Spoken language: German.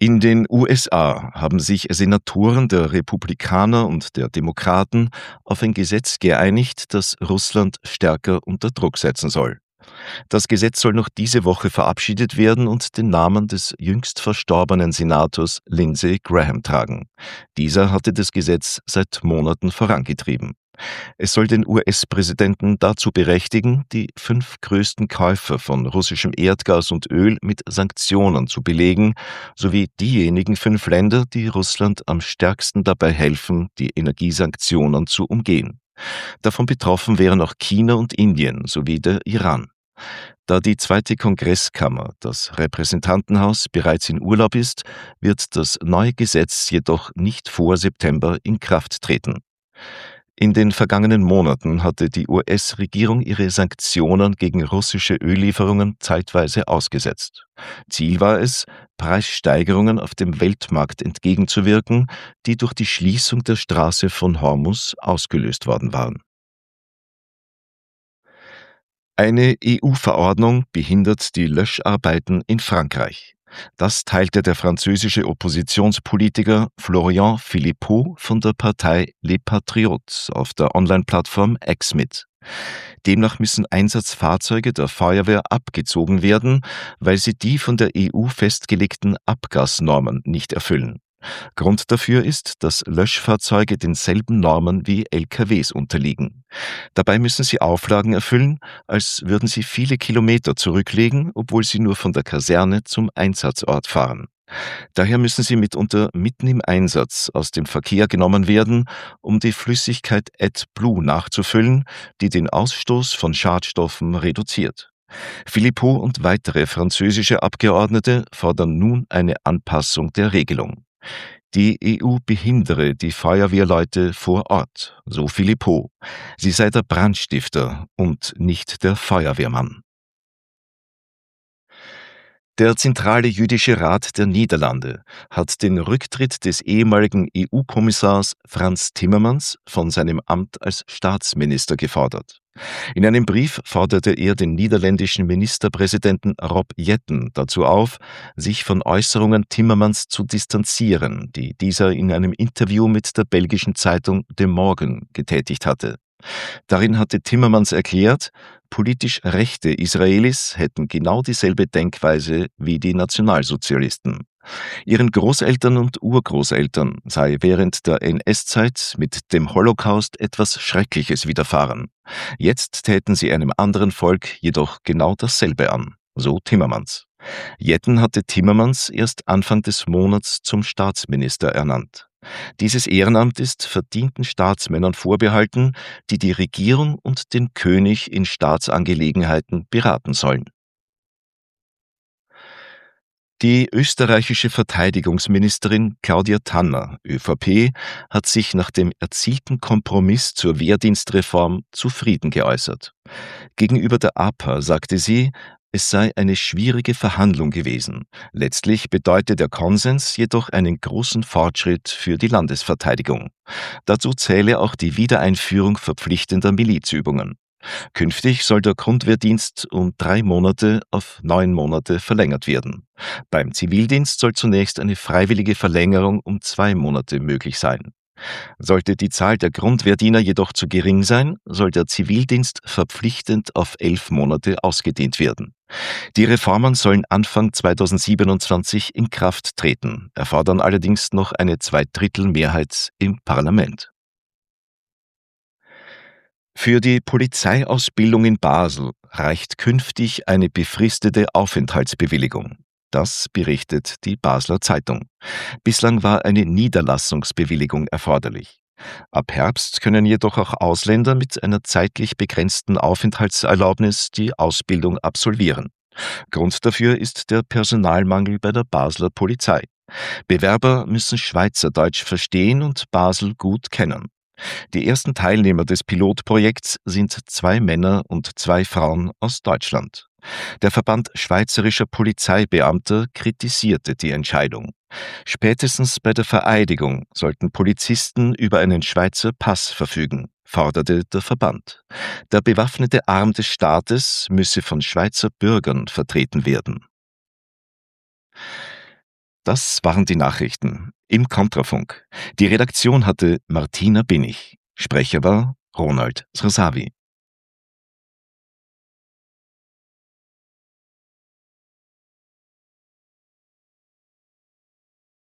In den USA haben sich Senatoren der Republikaner und der Demokraten auf ein Gesetz geeinigt, das Russland stärker unter Druck setzen soll. Das Gesetz soll noch diese Woche verabschiedet werden und den Namen des jüngst verstorbenen Senators Lindsey Graham tragen. Dieser hatte das Gesetz seit Monaten vorangetrieben. Es soll den US-Präsidenten dazu berechtigen, die 5 größten Käufer von russischem Erdgas und Öl mit Sanktionen zu belegen, sowie diejenigen 5 Länder, die Russland am stärksten dabei helfen, die Energiesanktionen zu umgehen. Davon betroffen wären auch China und Indien sowie der Iran. Da die zweite Kongresskammer, das Repräsentantenhaus, bereits in Urlaub ist, wird das neue Gesetz jedoch nicht vor September in Kraft treten. In den vergangenen Monaten hatte die US-Regierung ihre Sanktionen gegen russische Öllieferungen zeitweise ausgesetzt. Ziel war es, Preissteigerungen auf dem Weltmarkt entgegenzuwirken, die durch die Schließung der Straße von Hormuz ausgelöst worden waren. Eine EU-Verordnung behindert die Löscharbeiten in Frankreich. Das teilte der französische Oppositionspolitiker Florian Philippot von der Partei Les Patriotes auf der Online-Plattform X mit. Demnach müssen Einsatzfahrzeuge der Feuerwehr abgezogen werden, weil sie die von der EU festgelegten Abgasnormen nicht erfüllen. Grund dafür ist, dass Löschfahrzeuge denselben Normen wie LKWs unterliegen. Dabei müssen sie Auflagen erfüllen, als würden sie viele Kilometer zurücklegen, obwohl sie nur von der Kaserne zum Einsatzort fahren. Daher müssen sie mitunter mitten im Einsatz aus dem Verkehr genommen werden, um die Flüssigkeit AdBlue nachzufüllen, die den Ausstoß von Schadstoffen reduziert. Philippot und weitere französische Abgeordnete fordern nun eine Anpassung der Regelung. Die EU behindere die Feuerwehrleute vor Ort, so Philippot. Sie sei der Brandstifter und nicht der Feuerwehrmann. Der Zentrale Jüdische Rat der Niederlande hat den Rücktritt des ehemaligen EU-Kommissars Frans Timmermans von seinem Amt als Staatsminister gefordert. In einem Brief forderte er den niederländischen Ministerpräsidenten Rob Jetten dazu auf, sich von Äußerungen Timmermans zu distanzieren, die dieser in einem Interview mit der belgischen Zeitung De Morgen getätigt hatte. Darin hatte Timmermans erklärt, politisch rechte Israelis hätten genau dieselbe Denkweise wie die Nationalsozialisten. Ihren Großeltern und Urgroßeltern sei während der NS-Zeit mit dem Holocaust etwas Schreckliches widerfahren. Jetzt täten sie einem anderen Volk jedoch genau dasselbe an, so Timmermans. Jetten hatte Timmermans erst Anfang des Monats zum Staatsminister ernannt. Dieses Ehrenamt ist verdienten Staatsmännern vorbehalten, die die Regierung und den König in Staatsangelegenheiten beraten sollen. Die österreichische Verteidigungsministerin Claudia Tanner, ÖVP, hat sich nach dem erzielten Kompromiss zur Wehrdienstreform zufrieden geäußert. Gegenüber der APA sagte sie, es sei eine schwierige Verhandlung gewesen. Letztlich bedeute der Konsens jedoch einen großen Fortschritt für die Landesverteidigung. Dazu zähle auch die Wiedereinführung verpflichtender Milizübungen. Künftig soll der Grundwehrdienst um 3 Monate auf 9 Monate verlängert werden. Beim Zivildienst soll zunächst eine freiwillige Verlängerung um 2 Monate möglich sein. Sollte die Zahl der Grundwehrdiener jedoch zu gering sein, soll der Zivildienst verpflichtend auf 11 Monate ausgedehnt werden. Die Reformen sollen Anfang 2027 in Kraft treten, erfordern allerdings noch eine Zweidrittelmehrheit im Parlament. Für die Polizeiausbildung in Basel reicht künftig eine befristete Aufenthaltsbewilligung. Das berichtet die Basler Zeitung. Bislang war eine Niederlassungsbewilligung erforderlich. Ab Herbst können jedoch auch Ausländer mit einer zeitlich begrenzten Aufenthaltserlaubnis die Ausbildung absolvieren. Grund dafür ist der Personalmangel bei der Basler Polizei. Bewerber müssen Schweizerdeutsch verstehen und Basel gut kennen. Die ersten Teilnehmer des Pilotprojekts sind 2 Männer und 2 Frauen aus Deutschland. Der Verband Schweizerischer Polizeibeamter kritisierte die Entscheidung. Spätestens bei der Vereidigung sollten Polizisten über einen Schweizer Pass verfügen, forderte der Verband. Der bewaffnete Arm des Staates müsse von Schweizer Bürgern vertreten werden. Das waren die Nachrichten im Kontrafunk. Die Redaktion hatte Martina Binnig. Sprecher war Ronald Srsavi.